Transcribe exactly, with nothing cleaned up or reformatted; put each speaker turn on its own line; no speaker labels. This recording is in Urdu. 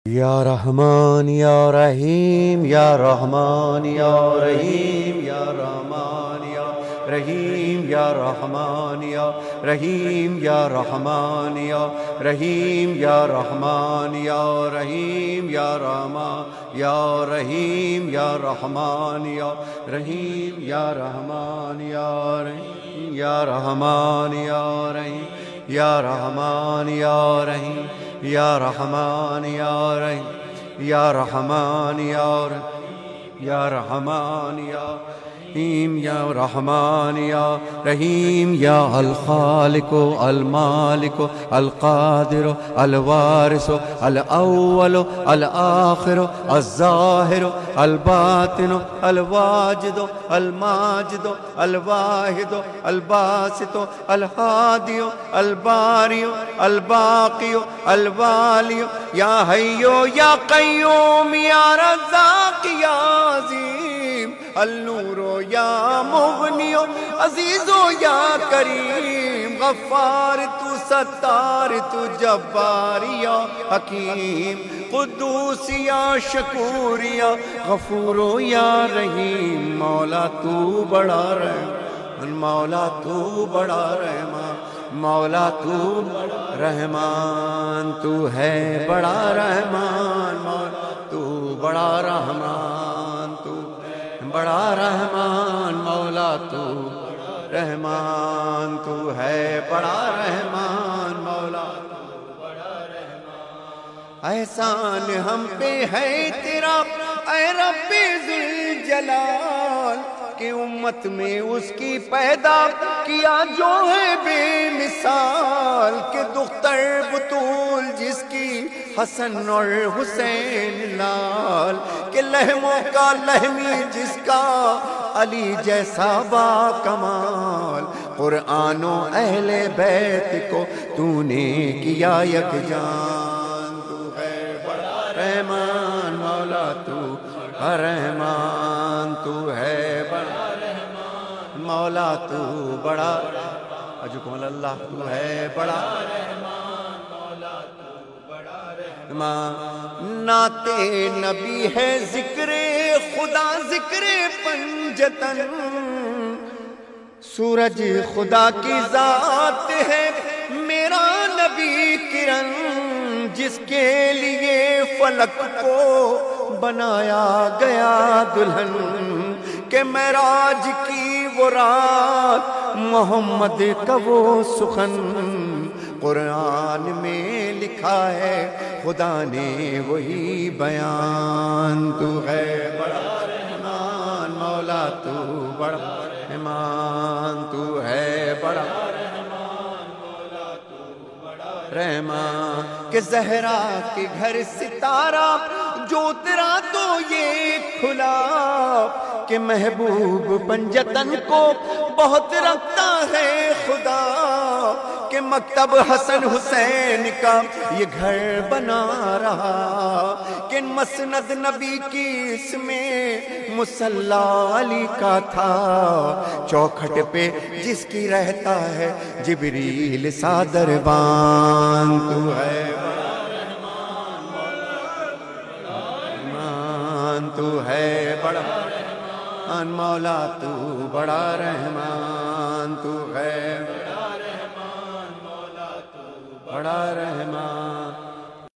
یا رحمان یا رحیم یا رحمان یا رحیم یا رحمان یا رحیم یا رحمان یا رحیم یا رحمان یا رحیم یا رحمان یا رحیم یا رحمان یا رحیم یا رحمان یا رحیم یا رحمان یا رحیم یا رحمان یا رحیم یا رحمان یا رحیم یا رحمان یا رحیم یا رحمان یا رحیم یا رحمان یا رحیم یا رحمان یا رحیم یا الخالق المالک القادر الوارث الاول الآخر الظاہر الباطن الواجد الماجد الواحد الباسط الہادی الباری الباقی الوالی یا حی یا قیوم یا رزاق یا عظیم النور یا مغنی عزیز یا کریم غفار تو ستار تو جبار یا حکیم قدوس یا شکور یا غفور یا رحیم مولا تو بڑا رحمان مولا تو بڑا رحمان مولا تو رحمان تو ہے بڑا رحمان مولا تو بڑا رحمان تو بڑا رحمان مولا تو رحمان تو ہے بڑا رحمان مولا تو بڑا رحمان احسان ہم پہ ہے تیرا اے رب ذوالجلال کہ امت میں اس کی پیدا کیا جو ہے بے مثال کہ دختر بطول جس کی حسن اور حسین لال کہ لہموں کا لہمی جس کا علی جیسا با کمال قرآن و اہل بیت کو تو نے کیا یکجان تو ہے بڑا رحمان مولا تو رحمان تو ہے بڑا رحمان مولا تو بڑا اجکم اللہ تو ہے بڑا رحمان مولا تو بڑا رحمان نعت نبی ہے ذکر خدا ذکر پنجتن سورج خدا کی ذات ہے میرا نبی کرن جس کے لیے فلک کو بنایا گیا دلہن کہ معراج کی وہ رات محمد کا وہ سخن قرآن میں لکھا ہے خدا نے وہی بیان تو ہے بڑا رحمان مولا تو بڑا رحمان تو ہے بڑا رحمان کہ زہرا کے گھر ستارہ جو اترا تو یہ کھلا کہ محبوب پنجتن کو بہت رکھتا ہے خدا کہ مکتب حسن حسین کا یہ گھر بنا رہا کہ مسند نبی کی اس میں مصلی علی کا تھا چوکھٹ پہ جس کی رہتا ہے جبریل صادر بان تو ہے رحمان تو ہے بڑا رحمان مولا تو بڑا رحمان تو ہے بڑا رحمان